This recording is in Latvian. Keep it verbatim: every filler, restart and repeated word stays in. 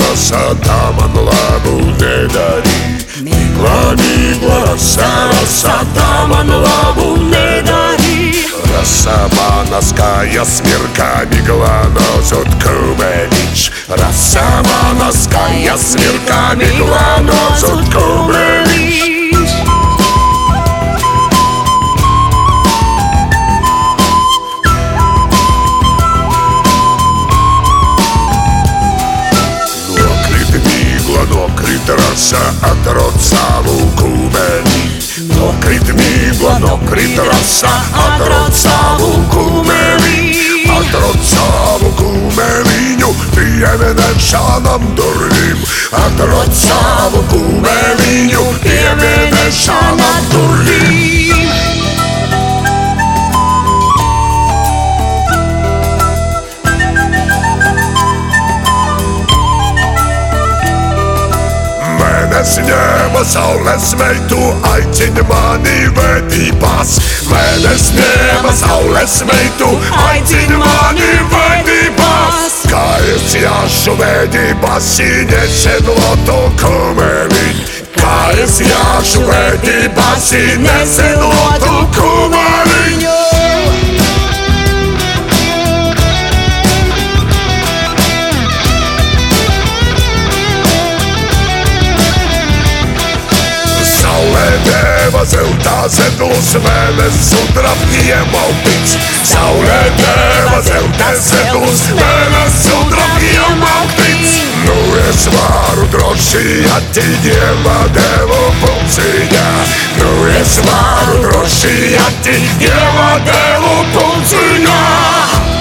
rasa, man labu nedarī. Migla, migla, rasa, rasa, tā man labu nedarī. Rasa manas kājas mirkā, migla nozud kumeliņš. Rasa manas kājas mirkā, migla nozud kumeliņš. Nokrit rasa, atrod savu kumeli. Nokrit migla, nokrit rasa, atrod savu kumeli. Atrod savu kumeliņu, pieminēšanām durvīm. Atrod savu kumeliņu, pieminēšanām durvīm. Mēnes ņēma saules meitu, aicina mani vedībās. Mēnes ņēma saules meitu, aicina mani vedībās. Kā es jāšu vedībās, nesen loto kumeliņ. Kā es jāšu vedībās, nesen loto kumeliņ. Deva zeltā zedus, mēnes sudrabņiem augtīts. Saulē deva zeltā zedus, mēnes sudrabņiem augtīts. Nu es varu droši attiņiemā devu pulciņā. Nu es varu droši attiņiemā devu pulciņā.